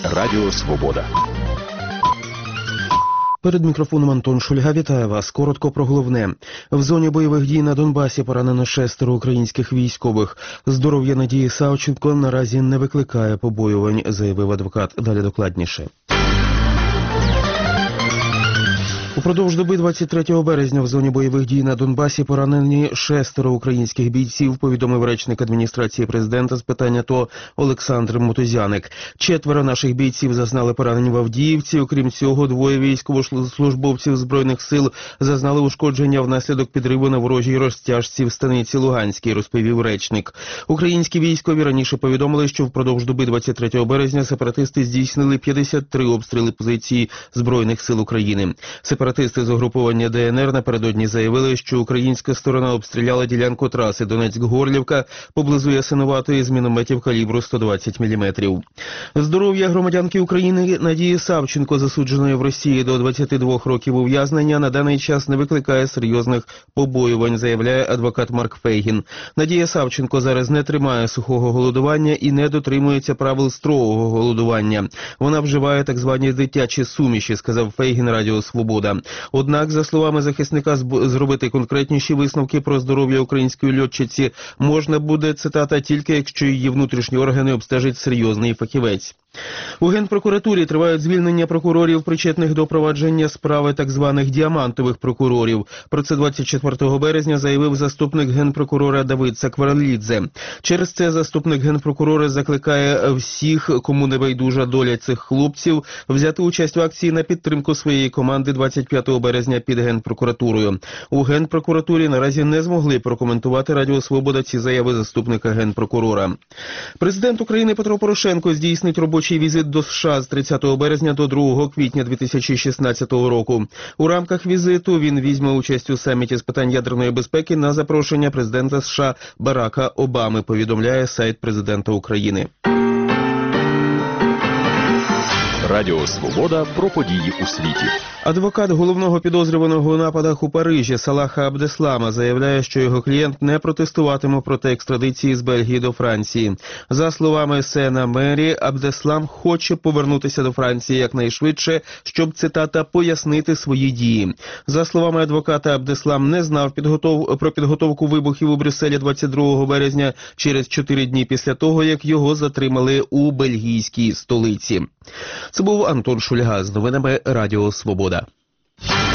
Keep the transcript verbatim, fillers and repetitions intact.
Радіо Свобода. Перед мікрофоном Антон Шульга вітає вас. Коротко про головне. В зоні бойових дій на Донбасі поранено шестеро українських військових. Здоров'я Надії Савченко наразі не викликає побоювань, заявив адвокат. Далі докладніше. Упродовж доби двадцять третього березня в зоні бойових дій на Донбасі поранені шестеро українських бійців, повідомив речник адміністрації президента з питань АТО Олександр Мотузяник. Четверо наших бійців зазнали поранень в Авдіївці. Окрім цього, двоє військовослужбовців Збройних сил зазнали ушкодження внаслідок підриву на ворожій розтяжці в станиці Луганській, розповів речник. Українські військові раніше повідомили, що впродовж доби двадцять третього березня сепаратисти здійснили п'ятдесят три обстріли позиції Збройних сил України. Сепаратисти з угруповання ДНР напередодні заявили, що українська сторона обстріляла ділянку траси Донецьк-Горлівка поблизу Ясинуватої з мінометів калібру сто двадцять міліметрів. Здоров'я громадянки України Надії Савченко, засудженої в Росії до двадцяти двох років ув'язнення, на даний час не викликає серйозних побоювань, заявляє адвокат Марк Фейгін. Надія Савченко зараз не тримає сухого голодування і не дотримується правил строгого голодування. Вона вживає так звані дитячі суміші, сказав Фейгін Радіо Свобода. Однак, за словами захисника, зробити конкретніші висновки про здоров'я української льотчиці можна буде, цитата, тільки якщо її внутрішні органи обстежить серйозний фахівець. У Генпрокуратурі тривають звільнення прокурорів, причетних до провадження справи так званих діамантових прокурорів. Про це двадцять четвертого березня заявив заступник генпрокурора Давид Сакварелідзе. Через це заступник генпрокурора закликає всіх, кому не байдужа доля цих хлопців, взяти участь в акції на підтримку своєї команди двадцять п'ятого березня під Генпрокуратурою. У Генпрокуратурі наразі не змогли прокоментувати Радіо Свобода ці заяви заступника генпрокурора. Президент України Петро Порошенко здійснить робочий візит до США з тридцятого березня до другого квітня дві тисячі шістнадцятого року. У рамках візиту він візьме участь у саміті з питань ядерної безпеки на запрошення президента США Барака Обами, повідомляє сайт президента України. Радіо Свобода про події у світі. Адвокат головного підозрюваного у нападах у Парижі Салаха Абдеслама заявляє, що його клієнт не протестуватиме проти екстрадиції з Бельгії до Франції. За словами Сена Мері, Абдеслам хоче повернутися до Франції якнайшвидше, щоб, цитата, пояснити свої дії. За словами адвоката, Абдеслам не знав підготов... про підготовку вибухів у Брюсселі двадцять другого березня через чотири дні після того, як його затримали у бельгійській столиці. Це був Антон Шульга з новинами Радіо Свобода.